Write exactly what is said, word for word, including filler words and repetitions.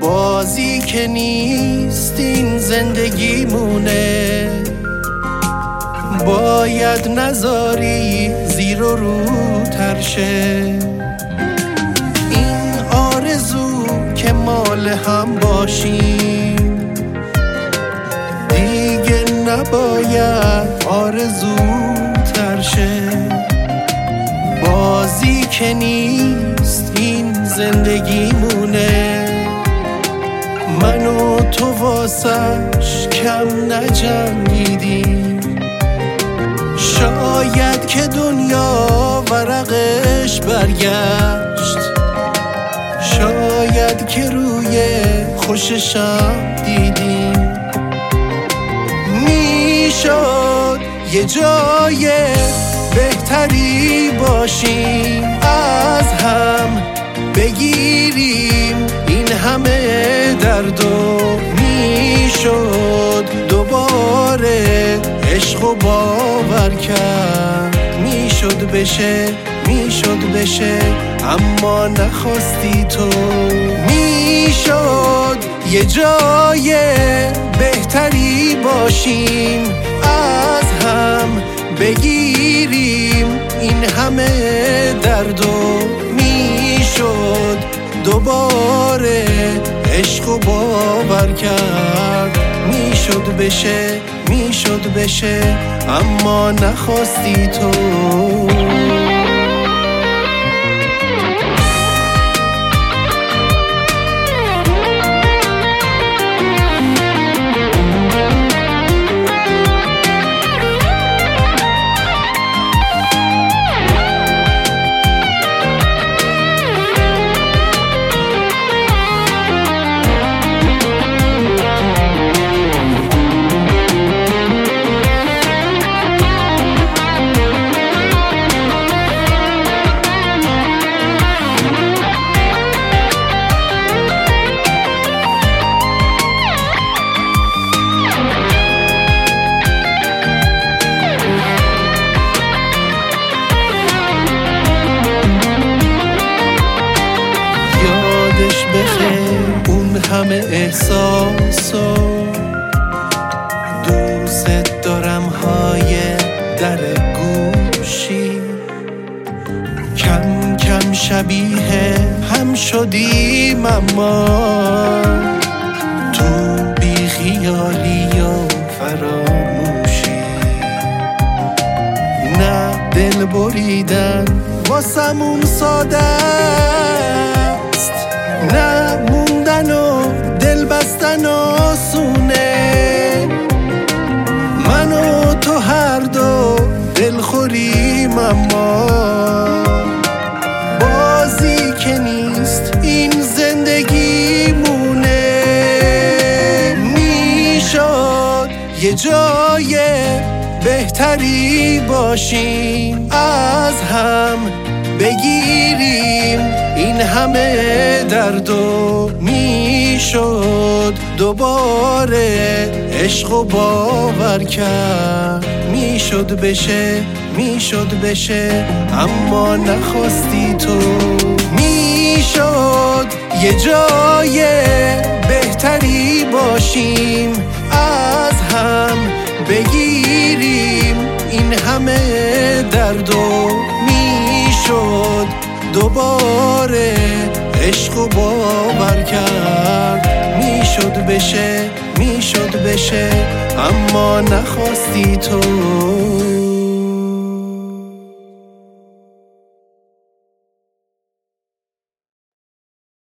بازی که نیست این زندگی مونه، باید نذاری زیر و رو ترشه. این آرزو که مال هم باشیم دیگه نباید آرزو ترشه. بازی که نیست این زندگی مونه، من و تو واسش کم نجنگیدیم. شاید که دنیا ورقش برگشت، شاید که روی خوششم دیدیم. میشد یه جای بهتری باشیم، از هم بگیریم این همه درد و میشد دوباره عشق و باور کرد. میشد بشه میشد بشه اما نخواستی تو. میشد یه جای بهتری باشیم، از هم بگیریم این همه درد و میشد دوباره عشق و باور کرد. میشد بشه میشد بشه اما نخواستی تو. اون همه احساسو دوست دارم های در گوشی، کم کم شبیه هم شدیم اما تو بی خیالی و فراموشی. نه دل بریدن واسمون ساده است، نه موندن و دل بستن آسونه. من و تو هر دو دل خوریم اما بازی که نیست این زندگی مونه. میشد یه جای بهتری باشیم، از هم بگیریم این همه درد و میشد دوباره عشق و باور کرد. میشد بشه میشد بشه اما نخواستی تو. میشد یه جای بهتری باشیم، از هم بگیریم این همه درد و میشد دوباره عشق و باور کرد. میشد بشه میشد بشه اما نخواستی تو.